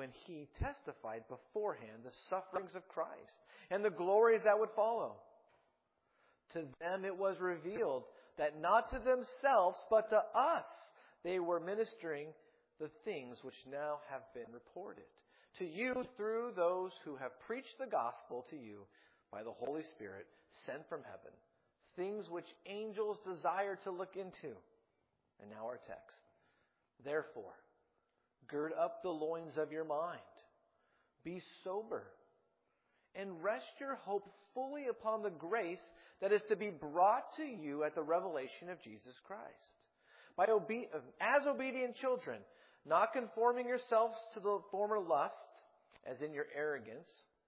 when he testified beforehand the sufferings of Christ and the glories that would follow. To them it was revealed that not to themselves, but to us, they were ministering the things which now have been reported. To you through those who have preached the gospel to you by the Holy Spirit sent from heaven, things which angels desire to look into. And now our text. Therefore, gird up the loins of your mind. Be sober. And rest your hope fully upon the grace that is to be brought to you at the revelation of Jesus Christ. As obedient children, not conforming yourselves to the former lust, as in your ignorance,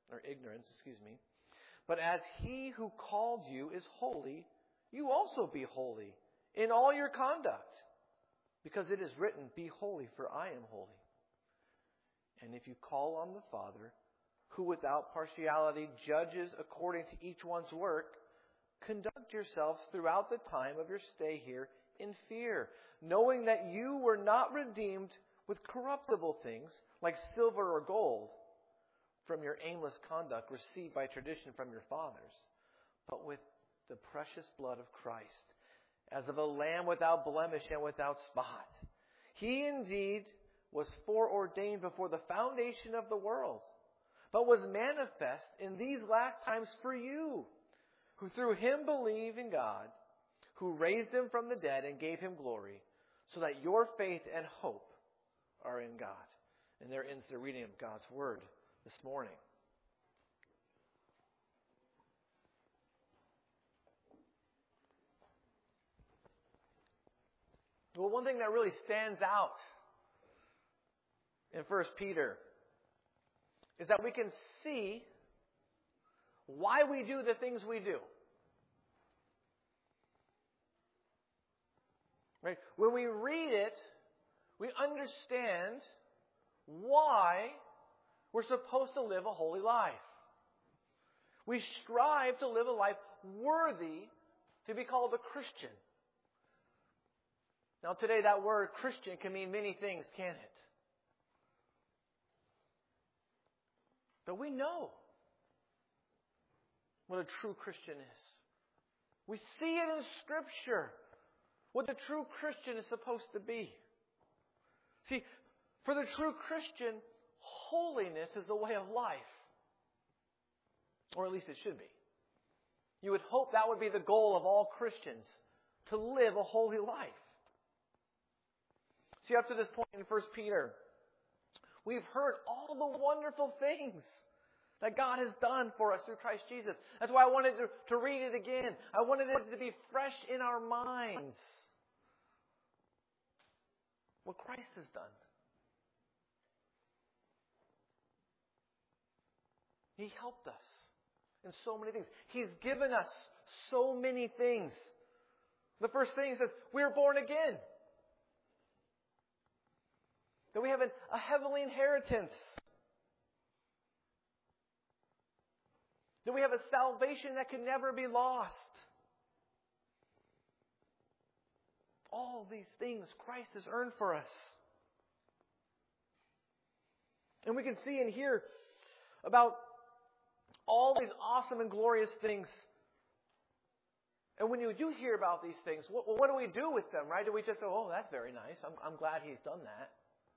but as he who called you is holy, you also be holy in all your conduct. Because it is written, be holy, for I am holy. And if you call on the Father, who without partiality judges according to each one's work, conduct yourselves throughout the time of your stay here in fear, knowing that you were not redeemed with corruptible things like silver or gold from your aimless conduct received by tradition from your fathers, but with the precious blood of Christ, as of a lamb without blemish and without spot. He indeed was foreordained before the foundation of the world, but was manifest in these last times for you, who through him believe in God, who raised him from the dead and gave him glory, so that your faith and hope are in God. And there ends the reading of God's Word this morning. Well, one thing that really stands out in 1 Peter is that we can see why we do the things we do. Right? When we read it, we understand why we're supposed to live a holy life. We strive to live a life worthy to be called a Christian. Now today that word Christian can mean many things, can't it? But we know what a true Christian is. We see it in Scripture, what the true Christian is supposed to be. See, for the true Christian, holiness is a way of life. Or at least it should be. You would hope that would be the goal of all Christians, to live a holy life. See, up to this point in 1 Peter, we've heard all the wonderful things that God has done for us through Christ Jesus. That's why I wanted to read it again. I wanted it to be fresh in our minds. What Christ has done. He helped us in so many things. He's given us so many things. The first thing says, we are born again. That we have a heavenly inheritance. That we have a salvation that can never be lost. All these things Christ has earned for us. And we can see and hear about all these awesome and glorious things. And when you do hear about these things, what do we do with them, right? Do we just say, oh, that's very nice. I'm glad he's done that.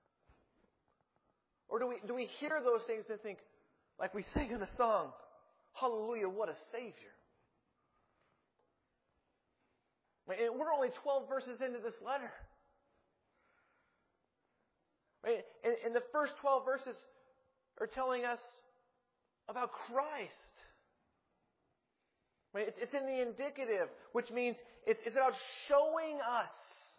Or do we hear those things and think, like we sing in the song, hallelujah, what a Savior. And we're only 12 verses into this letter. Right? And the first 12 verses are telling us about Christ. Right? It's in the indicative, which means it's about showing us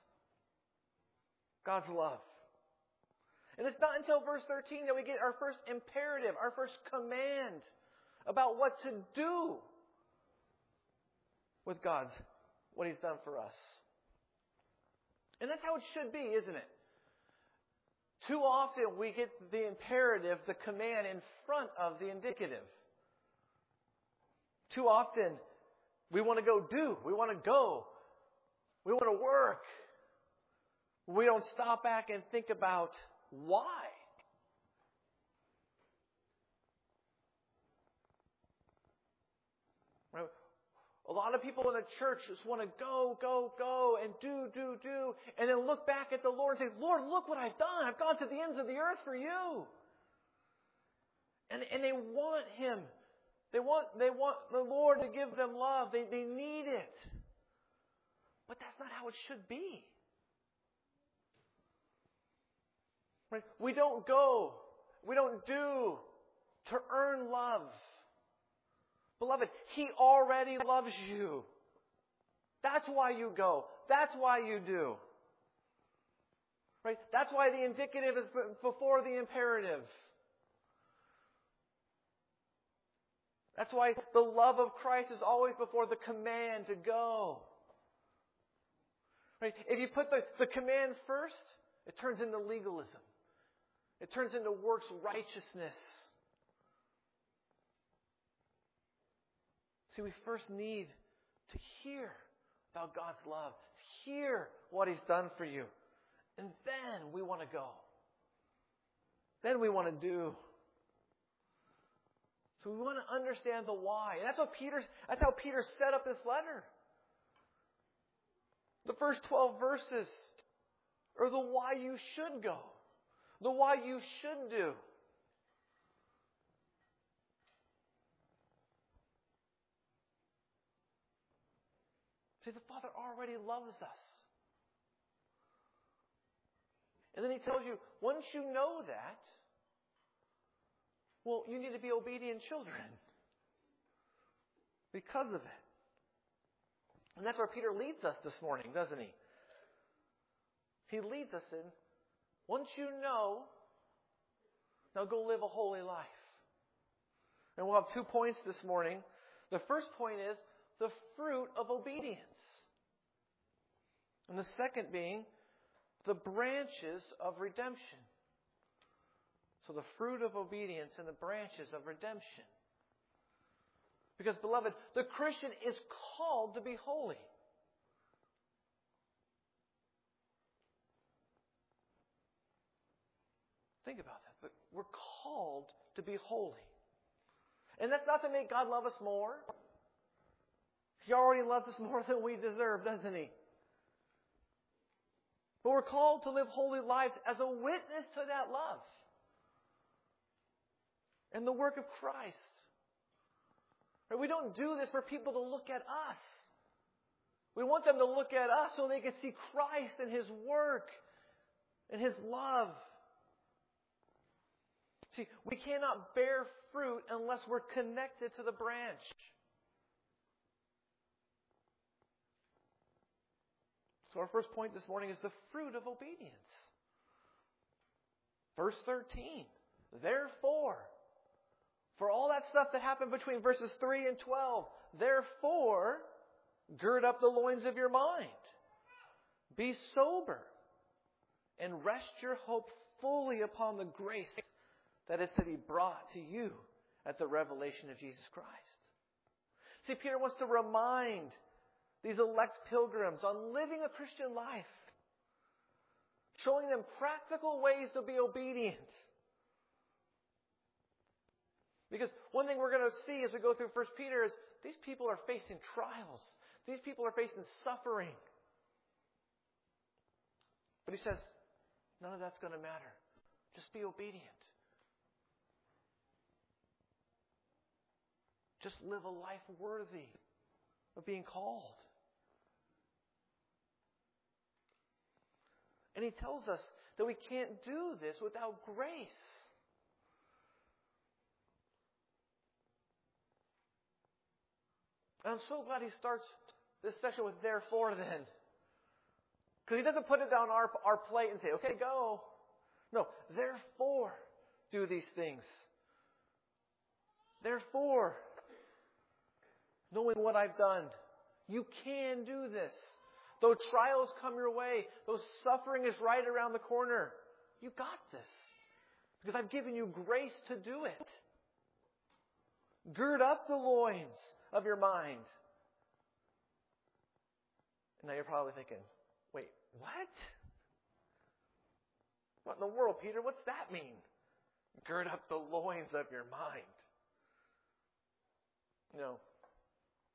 God's love. And it's not until verse 13 that we get our first imperative, our first command about what to do with what He's done for us. And that's how it should be, isn't it? Too often we get the imperative, the command, in front of the indicative. Too often we want to go do. We want to go. We want to work. We don't stop back and think about why. Right? A lot of people in the church just want to go, and do, and then look back at the Lord and say, Lord, look what I've done. I've gone to the ends of the earth for you. And they want Him. They want the Lord to give them love. They need it. But that's not how it should be. Right? We don't go. We don't do to earn love. Beloved, He already loves you. That's why you go. That's why you do. Right? That's why the indicative is before the imperative. That's why the love of Christ is always before the command to go. Right? If you put the command first, it turns into legalism. It turns into works righteousness. See, we first need to hear about God's love, to hear what He's done for you. And then we want to go. Then we want to do. So we want to understand the why. And that's how Peter set up this letter. The first 12 verses are the why you should go. The why you should do. See, the Father already loves us. And then He tells you, once you know that, well, you need to be obedient children. Because of it. And that's where Peter leads us this morning, doesn't he? He leads us in, once you know, now go live a holy life. And we'll have 2 points this morning. The first point is the fruit of obedience. And the second being the branches of redemption. So the fruit of obedience and the branches of redemption. Because, beloved, the Christian is called to be holy. Think about that. We're called to be holy. And that's not to make God love us more. He already loves us more than we deserve, doesn't He? But we're called to live holy lives as a witness to that love. And the work of Christ. We don't do this for people to look at us. We want them to look at us so they can see Christ and His work and His love. See, we cannot bear fruit unless we're connected to the branch. So our first point this morning is the fruit of obedience. Verse 13. Therefore, for all that stuff that happened between verses 3 and 12, therefore, gird up the loins of your mind. Be sober and rest your hope fully upon the grace that is to be brought to you at the revelation of Jesus Christ. See, Peter wants to remind these elect pilgrims on living a Christian life, showing them practical ways to be obedient. Because one thing we're going to see as we go through 1 Peter is these people are facing trials. These people are facing suffering. But he says, none of that's going to matter. Just be obedient. Just live a life worthy of being called. And he tells us that we can't do this without grace. And I'm so glad he starts this session with therefore then. Because he doesn't put it down our plate and say, okay, go. No, therefore do these things. Therefore, knowing what I've done, you can do this. Though trials come your way, though suffering is right around the corner, you got this. Because I've given you grace to do it. Gird up the loins of your mind. And now you're probably thinking, wait, what? What in the world, Peter? What's that mean? Gird up the loins of your mind. You know,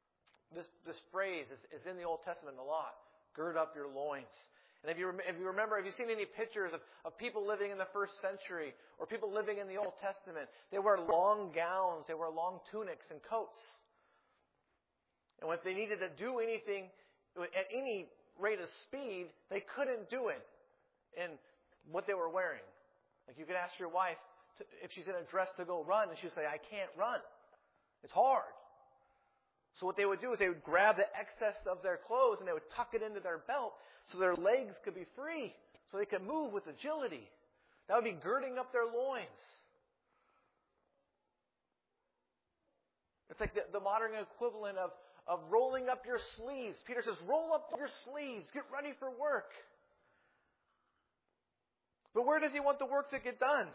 this phrase is in the Old Testament a lot. Gird up your loins. And if you remember, if you've seen any pictures of people living in the first century or people living in the Old Testament, they wear long gowns, they wear long tunics and coats. And if they needed to do anything at any rate of speed, they couldn't do it in what they were wearing. Like you could ask your wife if she's in a dress to go run, and she'd say, I can't run. It's hard. So what they would do is they would grab the excess of their clothes and they would tuck it into their belt so their legs could be free, so they could move with agility. That would be girding up their loins. It's like the modern equivalent of rolling up your sleeves. Peter says, roll up your sleeves. Get ready for work. But where does he want the work to get done?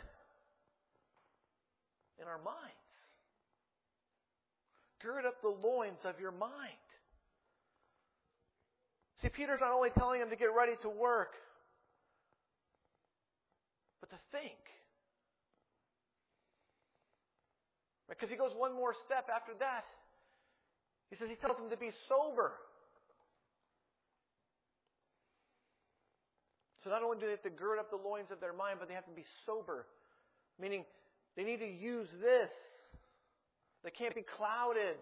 In our minds. Gird up the loins of your mind. See, Peter's not only telling him to get ready to work, but to think. Because he goes one more step after that. He tells them to be sober. So not only do they have to gird up the loins of their mind, but they have to be sober. Meaning, they need to use this. They can't be clouded.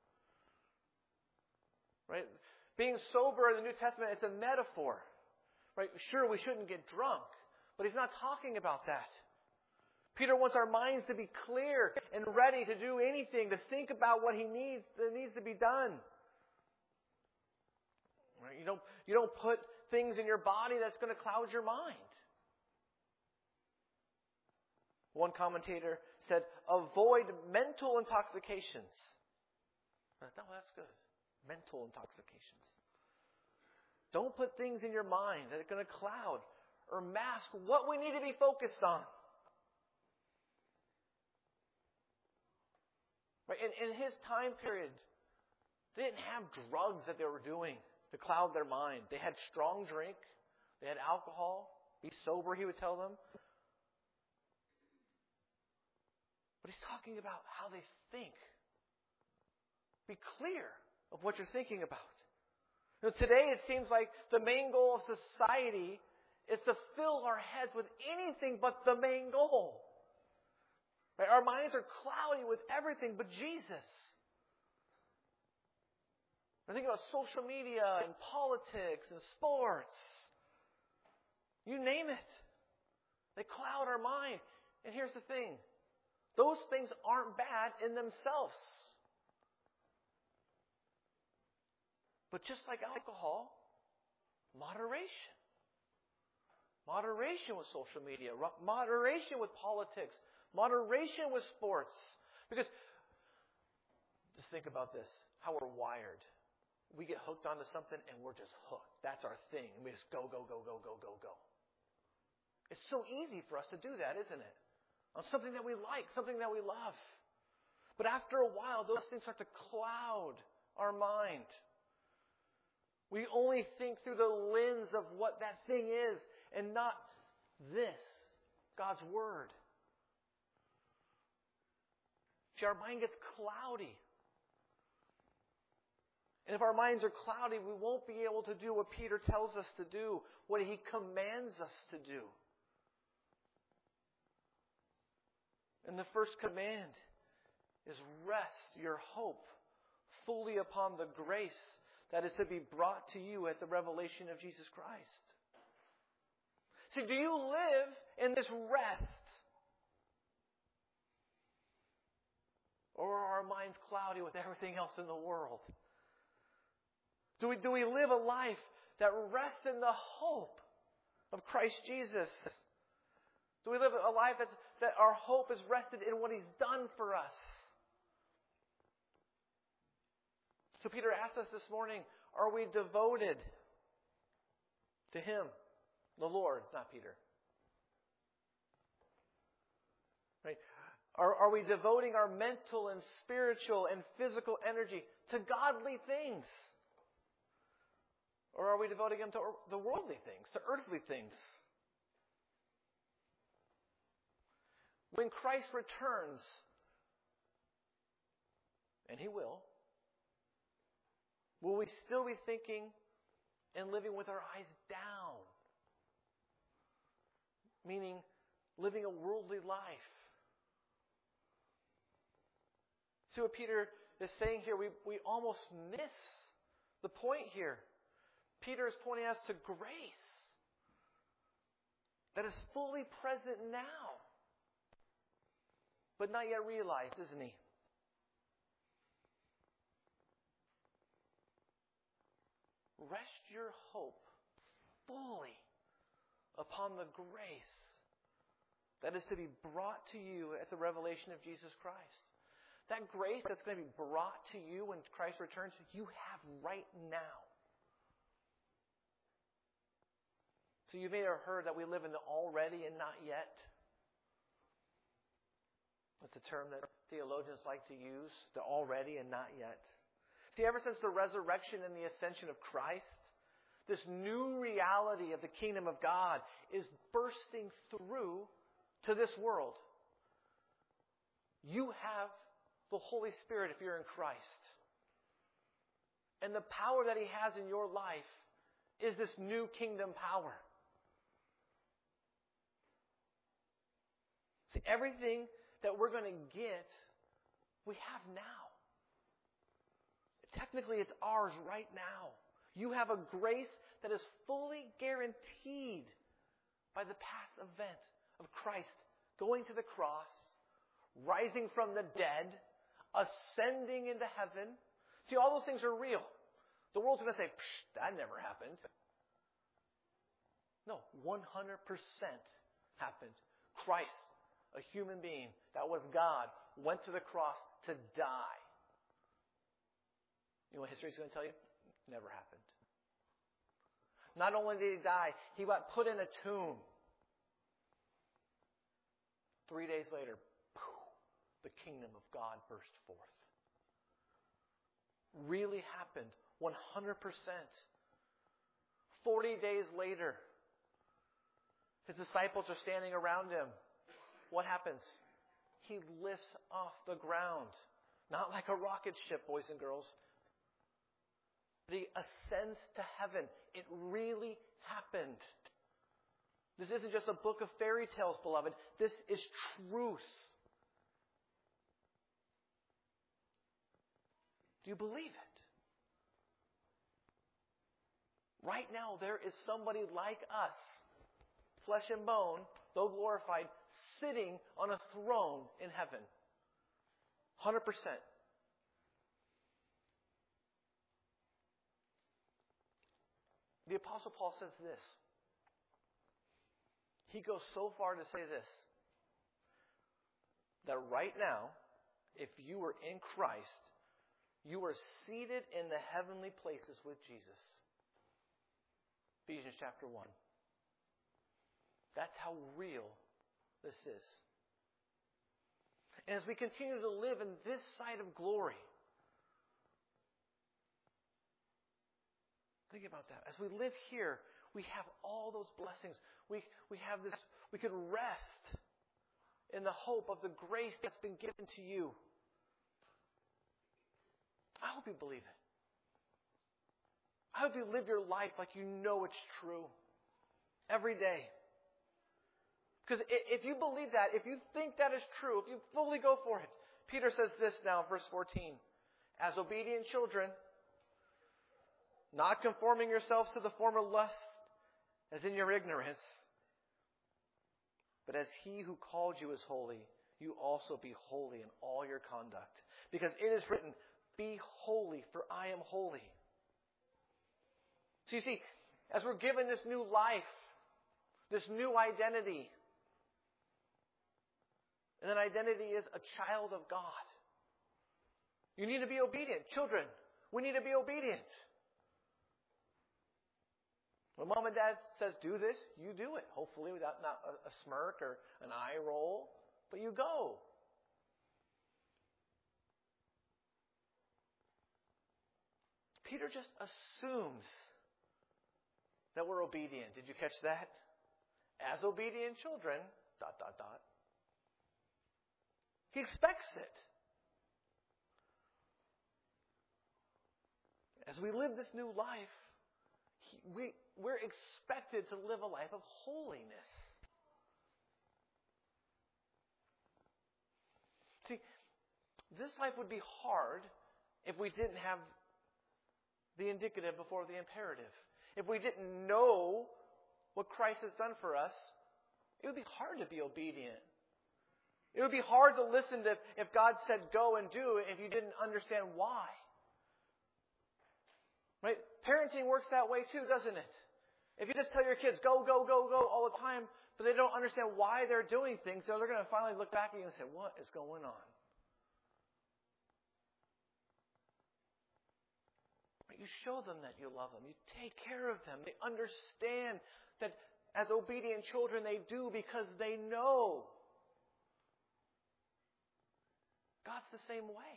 Right? Being sober in the New Testament, it's a metaphor. Right? Sure, we shouldn't get drunk, but he's not talking about that. Peter wants our minds to be clear and ready to do anything, to think about what that needs to be done. Right? You don't put things in your body that's going to cloud your mind. One commentator said, avoid mental intoxications. No, that's good. Mental intoxications. Don't put things in your mind that are going to cloud or mask what we need to be focused on. Right? In his time period, they didn't have drugs that they were doing to cloud their mind. They had strong drink. They had alcohol. Be sober, he would tell them. But he's talking about how they think. Be clear of what you're thinking about. Today it seems like the main goal of society is to fill our heads with anything but the main goal. Right? Our minds are cloudy with everything but Jesus. I think about social media and politics and sports. You name it. They cloud our mind. And here's the thing. Those things aren't bad in themselves. But just like alcohol, moderation. Moderation with social media. Moderation with politics. Moderation with sports. Because, just think about this. How we're wired. We get hooked onto something and we're just hooked. That's our thing. And we just go, go, go, go, go, go, go. It's so easy for us to do that, isn't it? On something that we like, something that we love. But after a while, those things start to cloud our mind. We only think through the lens of what that thing is and not this, God's Word. See, our mind gets cloudy. And if our minds are cloudy, we won't be able to do what Peter tells us to do, what he commands us to do. And the first command is rest your hope fully upon the grace that is to be brought to you at the revelation of Jesus Christ. See, do you live in this rest? Or are our minds cloudy with everything else in the world? Do we live a life that rests in the hope of Christ Jesus? Do we live a life that our hope is rested in what He's done for us? So Peter asks us this morning, are we devoted to Him, the Lord, not Peter? Right? Are we devoting our mental and spiritual and physical energy to godly things? Or are we devoting them to the worldly things, to earthly things? When Christ returns, and He will, Will we still be thinking and living with our eyes down? Meaning living a worldly life. See what Peter is saying here? We almost miss the point here. Peter is pointing us to grace that is fully present now, but not yet realized, isn't he? Rest your hope fully upon the grace that is to be brought to you at the revelation of Jesus Christ. That grace that's going to be brought to you when Christ returns, you have right now. So you may have heard that we live in the already and not yet. That's a term that theologians like to use, the already and not yet. See, ever since the resurrection and the ascension of Christ, this new reality of the kingdom of God is bursting through to this world. You have the Holy Spirit if you're in Christ. And the power that He has in your life is this new kingdom power. See, everything that we're going to get, we have now. Technically, it's ours right now. You have a grace that is fully guaranteed by the past event of Christ going to the cross, rising from the dead, ascending into heaven. See, all those things are real. The world's going to say, that never happened. No, 100% happened. Christ, a human being that was God, went to the cross to die. You know what history is going to tell you? Never happened. Not only did He die, He got put in a tomb. 3 days later, the kingdom of God burst forth. Really happened. 100%. 40 days later, His disciples are standing around Him. What happens? He lifts off the ground. Not like a rocket ship, boys and girls. But He ascends to heaven. It really happened. This isn't just a book of fairy tales, beloved. This is truth. Do you believe it? Right now, there is somebody like us, flesh and bone, though glorified, sitting on a throne in heaven. 100%. The Apostle Paul says this. He goes so far to say this, that right now, if you are in Christ, you are seated in the heavenly places with Jesus. Ephesians chapter 1. That's how real this is. And as we continue to live in this side of glory, think about that. As we live here, we have all those blessings. We have this, we can rest in the hope of the grace that's been given to you. I hope you believe it. I hope you live your life like you know it's true. Every day. Because if you believe that, if you think that is true, if you fully go for it, Peter says this now, verse 14. As obedient children, not conforming yourselves to the former lust as in your ignorance, but as He who called you is holy, you also be holy in all your conduct. Because it is written, be holy, for I am holy. So you see, as we're given this new life, this new identity, and that identity is a child of God, you need to be obedient. Children, we need to be obedient. When mom and dad says do this, you do it. Hopefully without not a smirk or an eye roll, but you go. Peter just assumes that we're obedient. Did you catch that? As obedient children, ... He expects it. As we live this new life, we're expected to live a life of holiness. See, this life would be hard if we didn't have the indicative before the imperative. If we didn't know what Christ has done for us, it would be hard to be obedient. It would be hard to listen to if God said go and do if you didn't understand why. Right? Parenting works that way too, doesn't it? If you just tell your kids go, go, go, go all the time, but they don't understand why they're doing things, so they're going to finally look back at you and say, what is going on? But you show them that you love them. You take care of them. They understand that as obedient children they do because they know. God's the same way.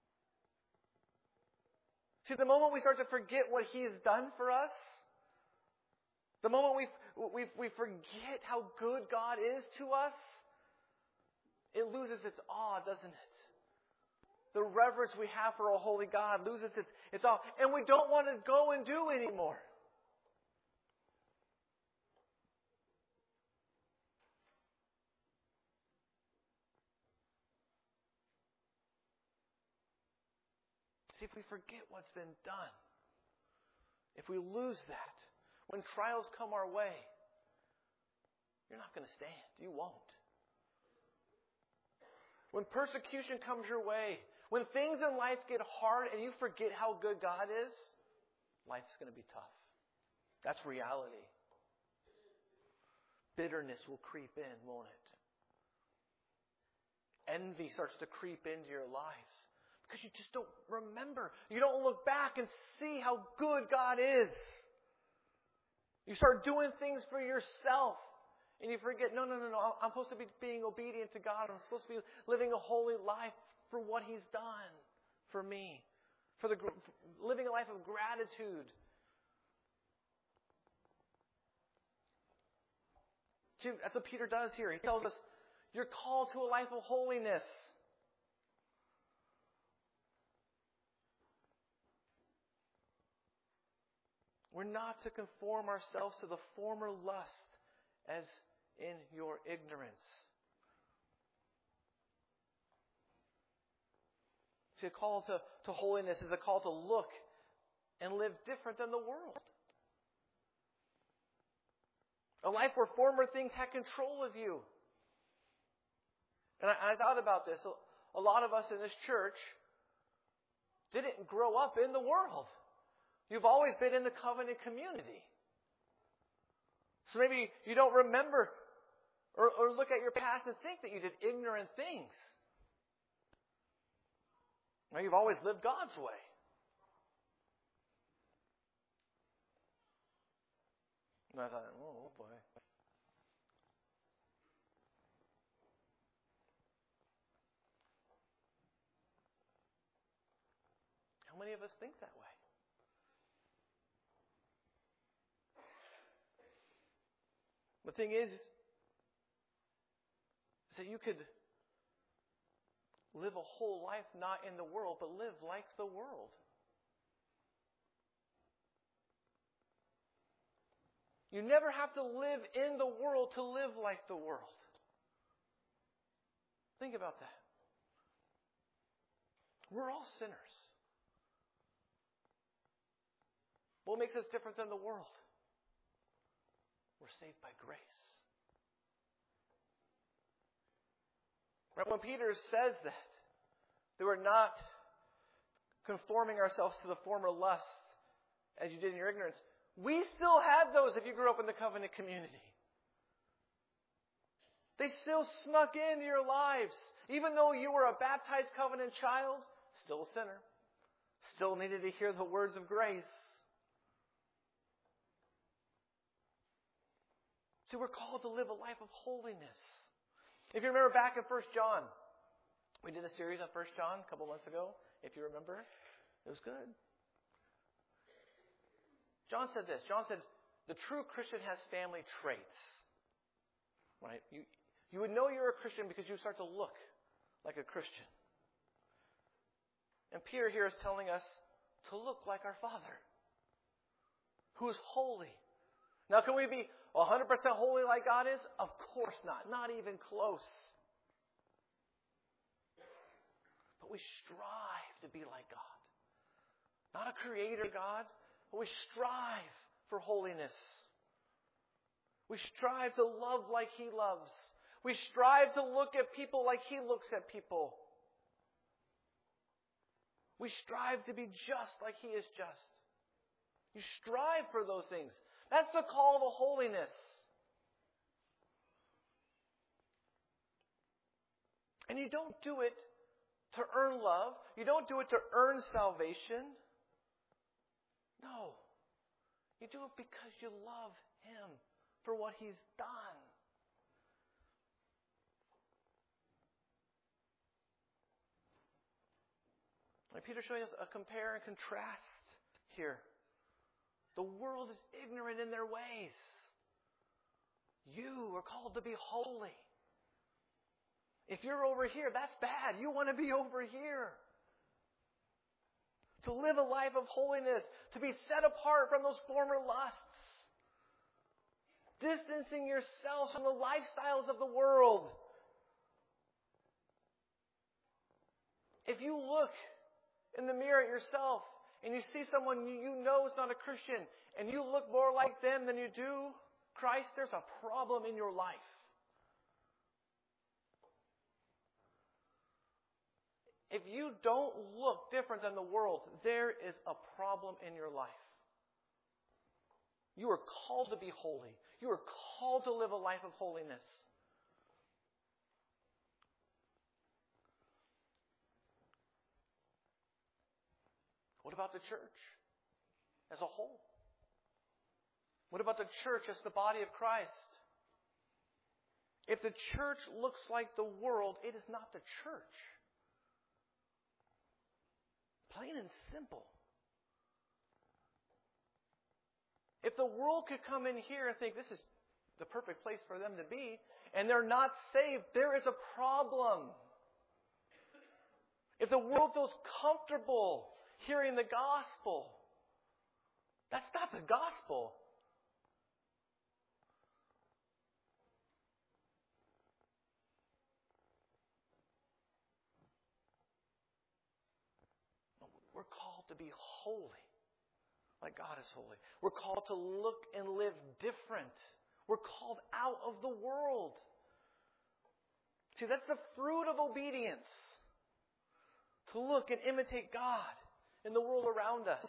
See, the moment we start to forget what He's done for us, the moment we forget how good God is to us, it loses its awe, doesn't it? The reverence we have for a holy God loses its awe. And we don't want to go and do anymore. See, if we forget what's been done, if we lose that, when trials come our way, you're not going to stand. You won't. When persecution comes your way, when things in life get hard and you forget how good God is, life's going to be tough. That's reality. Bitterness will creep in, won't it? Envy starts to creep into your lives. Because you just don't remember. You don't look back and see how good God is. You start doing things for yourself. And you forget, no. I'm supposed to be being obedient to God. I'm supposed to be living a holy life for what He's done for me. For living a life of gratitude. See, that's what Peter does here. He tells us, you're called to a life of holiness. We're not to conform ourselves to the former lust as in your ignorance. See, a call to holiness is a call to look and live different than the world. A life where former things had control of you. And I thought about this. A lot of us in this church didn't grow up in the world. You've always been in the covenant community. So maybe you don't remember or look at your past and think that you did ignorant things. Now, you've always lived God's way. And I thought, oh boy. How many of us think that way? The thing is that you could live a whole life not in the world, but live like the world. You never have to live in the world to live like the world. Think about that. We're all sinners. What makes us different than the world? We're saved by grace. Right? When Peter says that we're not conforming ourselves to the former lust as you did in your ignorance, we still have those if you grew up in the covenant community. They still snuck into your lives. Even though you were a baptized covenant child, still a sinner. Still needed to hear the words of grace. See, we're called to live a life of holiness. If you remember back in 1 John, we did a series on 1 John a couple months ago. If you remember, it was good. John said this. John said, the true Christian has family traits. Right? You would know you're a Christian because you start to look like a Christian. And Peter here is telling us to look like our Father, who is holy. Now, can we be 100% holy like God is? Of course not. Not even close. But we strive to be like God. Not a creator God, but we strive for holiness. We strive to love like He loves. We strive to look at people like He looks at people. We strive to be just like He is just. You strive for those things. That's the call to holiness. And you don't do it to earn love. You don't do it to earn salvation. No. You do it because you love Him for what He's done. And Peter's showing us a compare and contrast here. The world is ignorant in their ways. You are called to be holy. If you're over here, that's bad. You want to be over here. To live a life of holiness. To be set apart from those former lusts. Distancing yourselves from the lifestyles of the world. If you look in the mirror at yourself and you see someone you know is not a Christian and you look more like them than you do Christ, there's a problem in your life. If you don't look different than the world, there is a problem in your life. You are called to be holy. You are called to live a life of holiness. What about the church as a whole? What about the church as the body of Christ? If the church looks like the world, it is not the church. Plain and simple. If the world could come in here and think this is the perfect place for them to be, and they're not saved, there is a problem. If the world feels comfortable hearing the gospel, that's not the gospel. We're called to be holy, like God is holy. We're called to look and live different. We're called out of the world. See, that's the fruit of obedience. To look and imitate God in the world around us.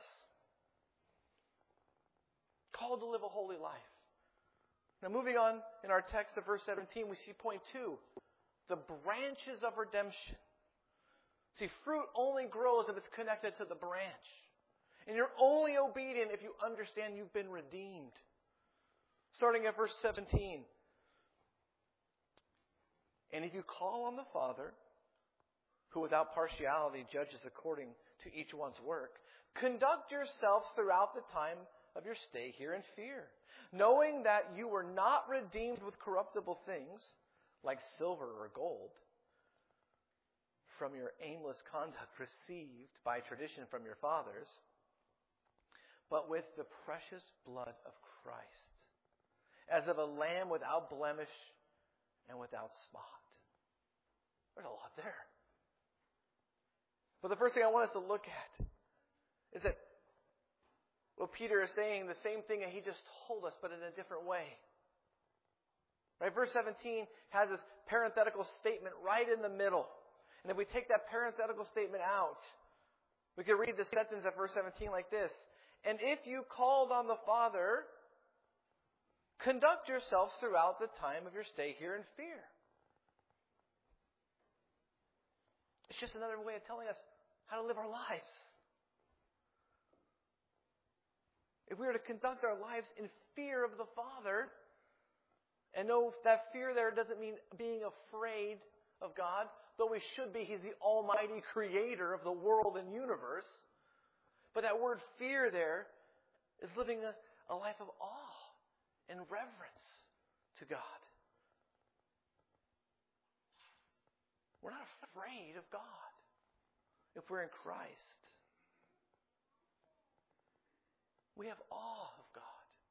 Called to live a holy life. Now moving on in our text of verse 17, we see point 2. The branches of redemption. See, fruit only grows if it's connected to the branch. And you're only obedient if you understand you've been redeemed. Starting at verse 17. And if you call on the Father, who without partiality judges according to each one's work, conduct yourselves throughout the time of your stay here in fear, knowing that you were not redeemed with corruptible things, like silver or gold, from your aimless conduct received by tradition from your fathers, but with the precious blood of Christ, as of a lamb without blemish and without spot. There's a lot there. But the first thing I want us to look at is that what Peter is saying, the same thing that he just told us, but in a different way. Right? Verse 17 has this parenthetical statement right in the middle. And if we take that parenthetical statement out, we could read the sentence of verse 17 like this. And if you called on the Father, conduct yourselves throughout the time of your stay here in fear. It's just another way of telling us how to live our lives. If we were to conduct our lives in fear of the Father, and know that fear there doesn't mean being afraid of God, though we should be. He's the almighty creator of the world and universe. But that word fear there is living a life of awe and reverence to God. We're not afraid of God if we're in Christ. We have awe of God.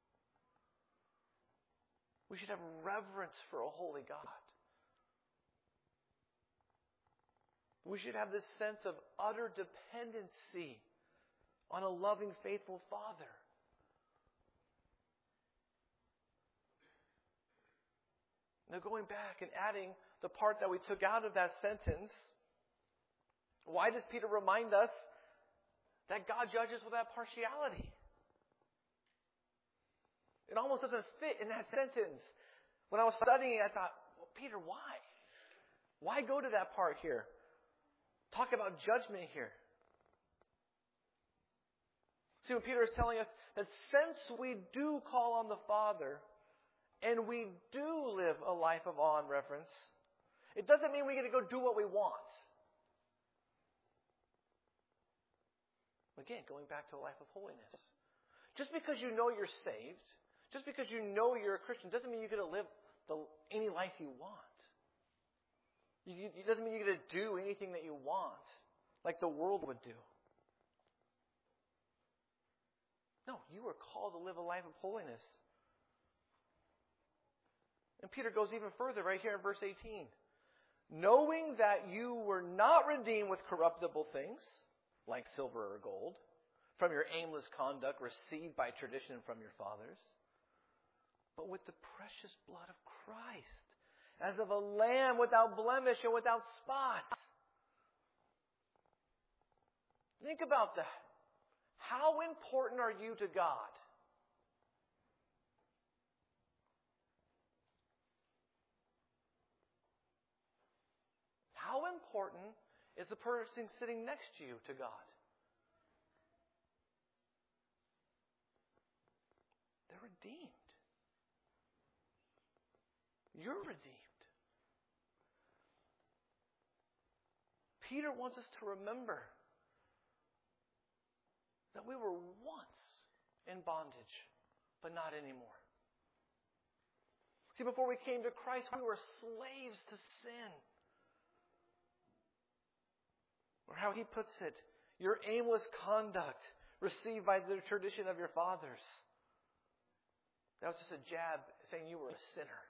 We should have reverence for a holy God. We should have this sense of utter dependency on a loving, faithful Father. Now going back and adding the part that we took out of that sentence, why does Peter remind us that God judges without partiality? It almost doesn't fit in that sentence. When I was studying it, I thought, well, Peter, why? Why go to that part here? Talk about judgment here. See, what Peter is telling us, that since we do call on the Father, and we do live a life of awe and reverence, it doesn't mean we get to go do what we want. Again, going back to a life of holiness. Just because you know you're saved, just because you know you're a Christian, doesn't mean you get to live any life you want. It doesn't mean you get to do anything that you want, like the world would do. No, you are called to live a life of holiness. And Peter goes even further right here in verse 18. Knowing that you were not redeemed with corruptible things, like silver or gold, from your aimless conduct received by tradition from your fathers, but with the precious blood of Christ, as of a lamb without blemish and without spot. Think about that. How important are you to God? How important is the person sitting next to you to God? They're redeemed. You're redeemed. Peter wants us to remember that we were once in bondage, but not anymore. See, before we came to Christ, we were slaves to sin. Or how he puts it, your aimless conduct received by the tradition of your fathers. That was just a jab saying you were a sinner.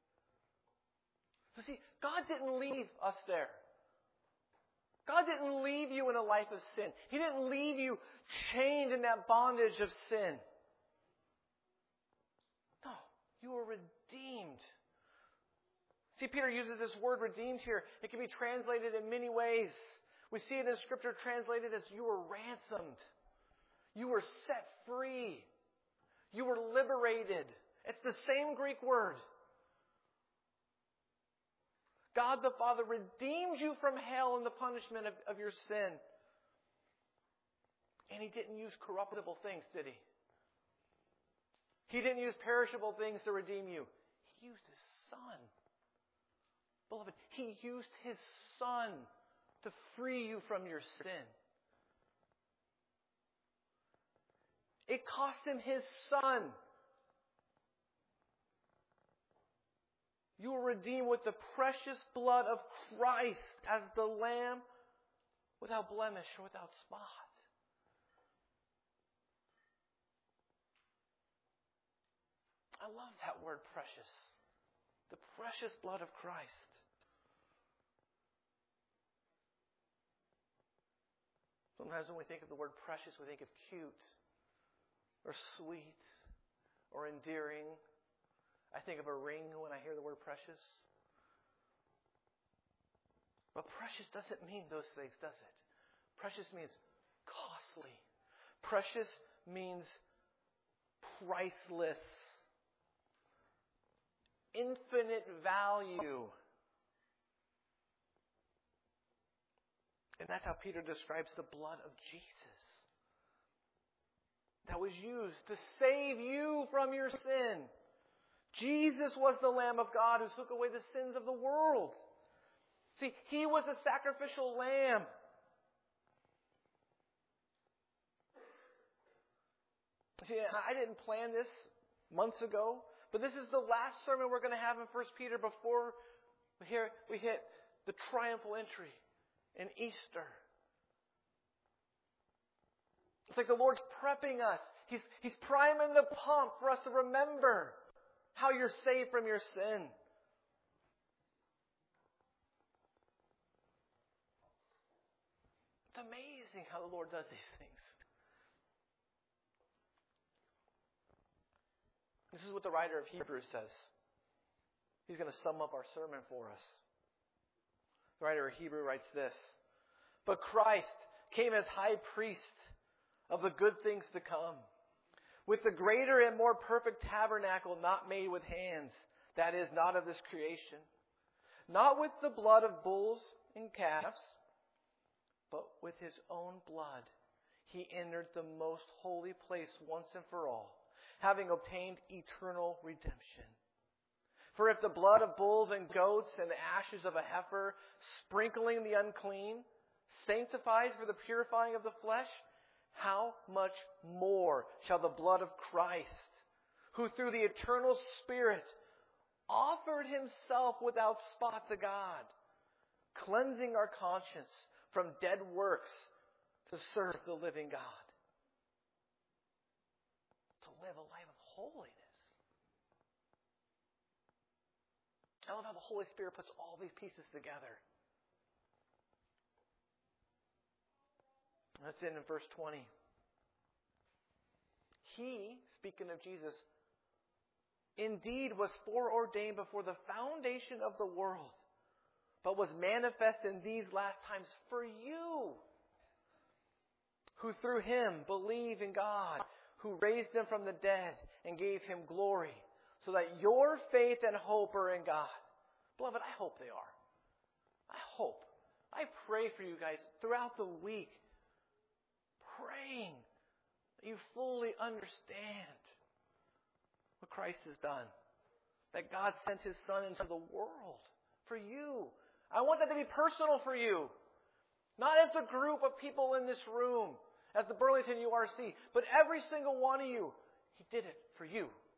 So see, God didn't leave us there. God didn't leave you in a life of sin. He didn't leave you chained in that bondage of sin. No, you were redeemed. See, Peter uses this word redeemed here. It can be translated in many ways. We see it in Scripture translated as you were ransomed. You were set free. You were liberated. It's the same Greek word. God the Father redeemed you from hell and the punishment of your sin. And He didn't use corruptible things, did He? He didn't use perishable things to redeem you. He used His Son. Beloved, He used His Son to free you from your sin. It cost Him His Son. You were redeemed with the precious blood of Christ as the Lamb without blemish or without spot. I love that word precious. The precious blood of Christ. Sometimes when we think of the word precious, we think of cute or sweet or endearing. I think of a ring when I hear the word precious. But precious doesn't mean those things, does it? Precious means costly. Precious means priceless. Infinite value. And that's how Peter describes the blood of Jesus. That was used to save you from your sin. Jesus was the Lamb of God who took away the sins of the world. See, He was a sacrificial lamb. See, I didn't plan this months ago, but this is the last sermon we're going to have in 1 Peter before we hit the triumphal entry in Easter. It's like the Lord's prepping us. He's priming the pump for us to remember how you're saved from your sin. It's amazing how the Lord does these things. This is what the writer of Hebrews says. He's going to sum up our sermon for us. The writer of Hebrews writes this: "But Christ came as high priest of the good things to come, with the greater and more perfect tabernacle not made with hands, that is, not of this creation, not with the blood of bulls and calves, but with his own blood he entered the most holy place once and for all, having obtained eternal redemption. For if the blood of bulls and goats and the ashes of a heifer, sprinkling the unclean, sanctifies for the purifying of the flesh, how much more shall the blood of Christ, who through the eternal Spirit offered himself without spot to God, cleansing our conscience from dead works to serve the living God." To live a life of holiness. I love how the Holy Spirit puts all these pieces together. That's in verse 20. He, speaking of Jesus, indeed was foreordained before the foundation of the world, but was manifest in these last times for you, who through him believe in God, who raised him from the dead and gave him glory, so that your faith and hope are in God. Beloved, I hope they are. I hope. I pray for you guys throughout the week, praying that you fully understand what Christ has done. That God sent his Son into the world for you. I want that to be personal for you. Not as the group of people in this room, as the Burlington URC, but every single one of you. He did it for you.